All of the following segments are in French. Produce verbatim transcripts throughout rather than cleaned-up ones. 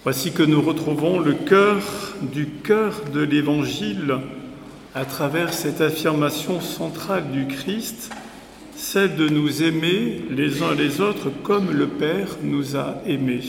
Voici que nous retrouvons le cœur du cœur de l'Évangile à travers cette affirmation centrale du Christ, celle de nous aimer les uns les autres comme le Père nous a aimés.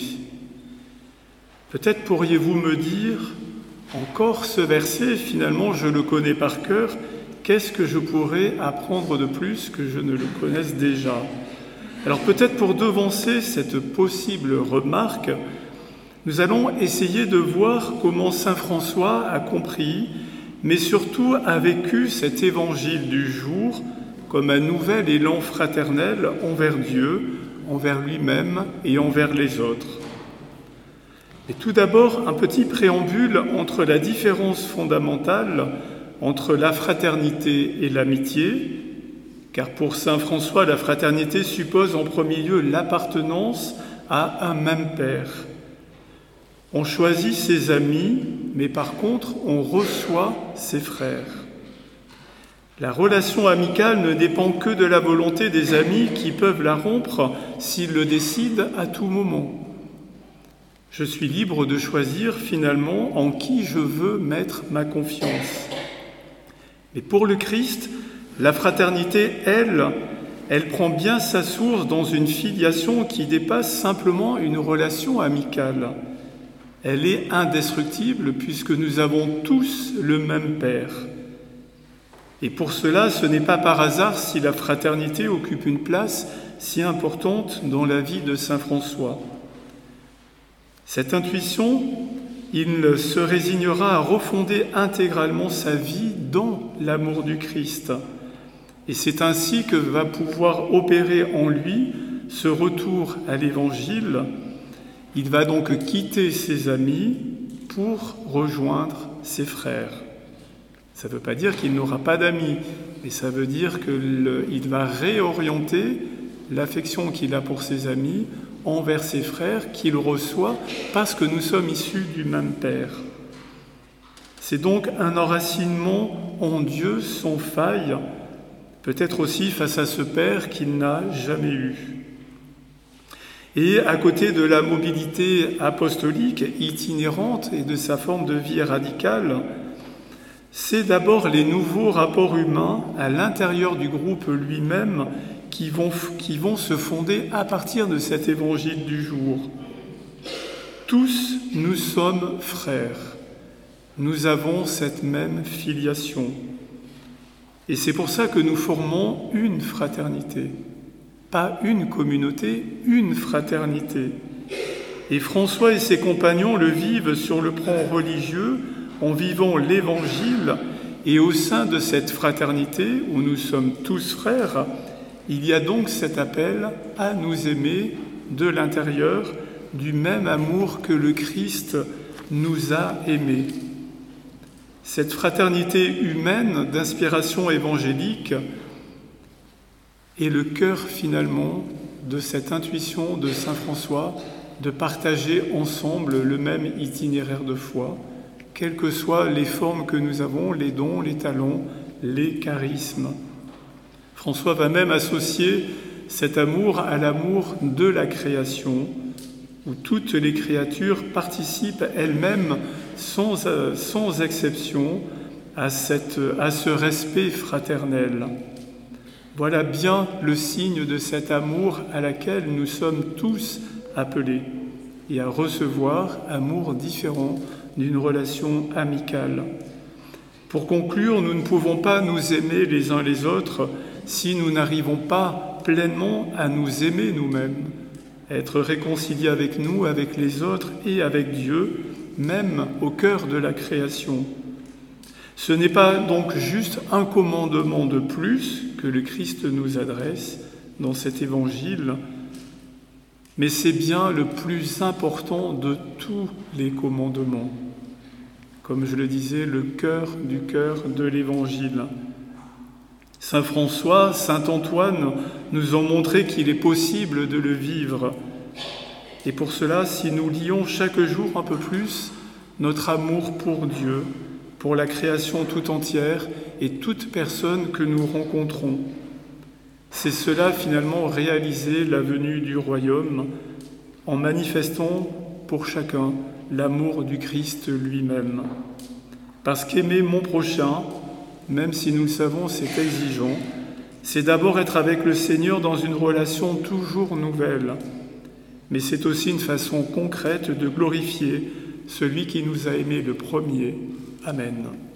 Peut-être pourriez-vous me dire, encore ce verset, finalement je le connais par cœur, qu'est-ce que je pourrais apprendre de plus que je ne le connaisse déjà ? Alors peut-être pour devancer cette possible remarque, nous allons essayer de voir comment saint François a compris, mais surtout a vécu cet évangile du jour comme un nouvel élan fraternel envers Dieu, envers lui-même et envers les autres. Et tout d'abord, un petit préambule entre la différence fondamentale entre la fraternité et l'amitié, car pour saint François, la fraternité suppose en premier lieu l'appartenance à un même Père. On choisit ses amis, mais par contre, on reçoit ses frères. La relation amicale ne dépend que de la volonté des amis qui peuvent la rompre s'ils le décident à tout moment. Je suis libre de choisir finalement en qui je veux mettre ma confiance. Mais pour le Christ, la fraternité, elle, elle prend bien sa source dans une filiation qui dépasse simplement une relation amicale. Elle est indestructible puisque nous avons tous le même Père. Et pour cela, ce n'est pas par hasard si la fraternité occupe une place si importante dans la vie de saint François. Cette intuition, il se résignera à refonder intégralement sa vie dans l'amour du Christ. Et c'est ainsi que va pouvoir opérer en lui ce retour à l'Évangile. Il va donc quitter ses amis pour rejoindre ses frères. Ça ne veut pas dire qu'il n'aura pas d'amis, mais ça veut dire qu'il va réorienter l'affection qu'il a pour ses amis envers ses frères qu'il reçoit parce que nous sommes issus du même Père. C'est donc un enracinement en Dieu sans faille, peut-être aussi face à ce Père qu'il n'a jamais eu. Et à côté de la mobilité apostolique itinérante et de sa forme de vie radicale, c'est d'abord les nouveaux rapports humains à l'intérieur du groupe lui-même qui vont, qui vont se fonder à partir de cet évangile du jour. Tous nous sommes frères, nous avons cette même filiation. Et c'est pour ça que nous formons une fraternité. Pas une communauté, une fraternité. Et François et ses compagnons le vivent sur le plan religieux en vivant l'Évangile, et au sein de cette fraternité où nous sommes tous frères, il y a donc cet appel à nous aimer de l'intérieur du même amour que le Christ nous a aimés. Cette fraternité humaine d'inspiration évangélique est le cœur finalement de cette intuition de saint François de partager ensemble le même itinéraire de foi, quelles que soient les formes que nous avons, les dons, les talents, les charismes. François va même associer cet amour à l'amour de la création, où toutes les créatures participent elles-mêmes sans, sans exception à, cette, à ce respect fraternel. Voilà bien le signe de cet amour à laquelle nous sommes tous appelés et à recevoir amour différent d'une relation amicale. Pour conclure, nous ne pouvons pas nous aimer les uns les autres si nous n'arrivons pas pleinement à nous aimer nous-mêmes, être réconciliés avec nous, avec les autres et avec Dieu, même au cœur de la création. Ce n'est pas donc juste un commandement de plus que le Christ nous adresse dans cet évangile, mais c'est bien le plus important de tous les commandements. Comme je le disais, le cœur du cœur de l'Évangile. Saint François, saint Antoine nous ont montré qu'il est possible de le vivre. Et pour cela, si nous lions chaque jour un peu plus notre amour pour Dieu, pour la création tout entière et toute personne que nous rencontrons, c'est cela finalement réaliser la venue du royaume en manifestant pour chacun l'amour du Christ lui-même. Parce qu'aimer mon prochain, même si nous le savons c'est exigeant, c'est d'abord être avec le Seigneur dans une relation toujours nouvelle. Mais c'est aussi une façon concrète de glorifier celui qui nous a aimés le premier. Amen.